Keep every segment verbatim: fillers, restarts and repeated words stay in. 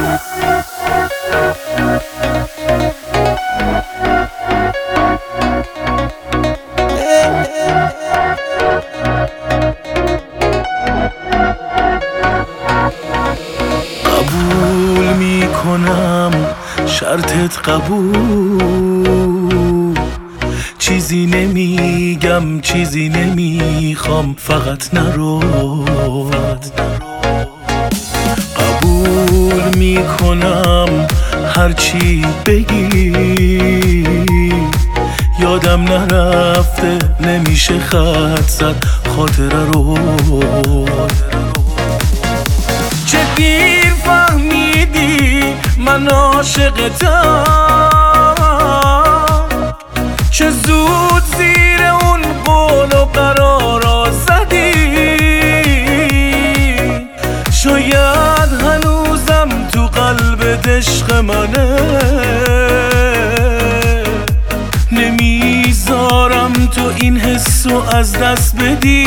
قبول میکنم شرطت قبول، چیزی نمیگم چیزی نمیخوام، فقط نرو. قبول میکنم هرچی بگی، یادم نرفته نمیشه خط زد خاطره رو. چه دیر فهمیدی من عاشقتم، چه زود زیر اون قول و قرارا زدی. شاید هنوزم تو قلبت عشق منه، نمیذارم تو این حسو از دست بدی.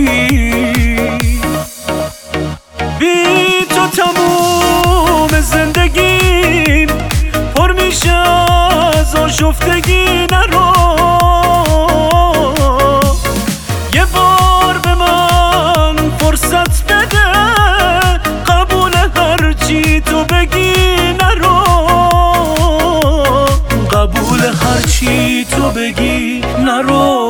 بی تو تموم زندگیم پر میشه از آشفتگی. نرو یه بار به من فرصت بده، قبول هرچی تو بگی. نرو قبول هرچی تو بگی. نرو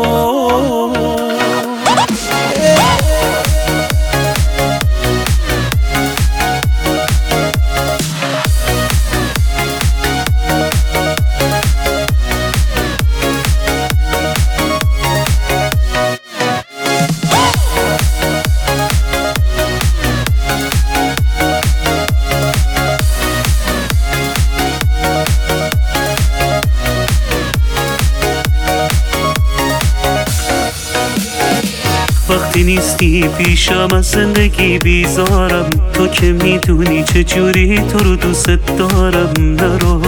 وقتی نیستی پیشم از زندگی بیزارم، تو که میدونی چجوری تو رو دوست دارم. نرو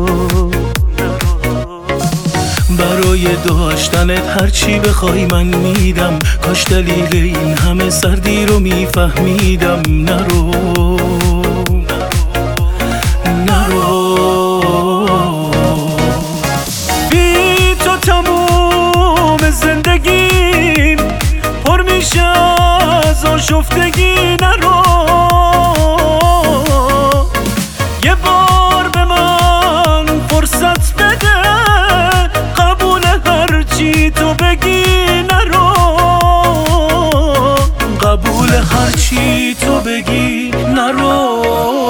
برای داشتنت هرچی بخوای من میدم، کاش دلیل این همه سردی رو میفهمیدم. نرو نرو بی تو تموم زندگیم پر میشه از آشفتگی. نرو یه بار به من فرصت بده، قبول هرچی تو بگی. نرو قبول هرچی تو بگی. نرو